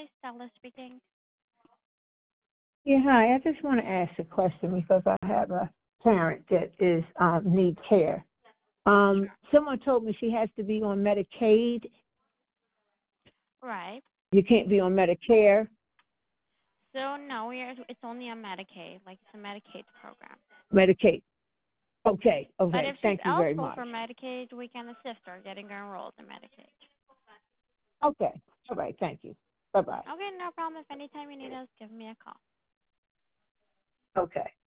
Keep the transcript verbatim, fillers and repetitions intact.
Hi, Stella speaking. Yeah, hi. I just want to ask a question because I have a parent that is um, needs care. Um, Sure. someone told me she has to be on Medicaid. Right. You can't be on Medicare. So no, we are, it's only a Medicaid, like it's a Medicaid program. Medicaid. Okay, But okay. if she's Thank you very eligible much. for Medicaid, we can assist her getting her enrolled in Medicaid. Okay. All right. Thank you. Bye bye. Okay, no problem. If anytime you need us, give me a call. Okay.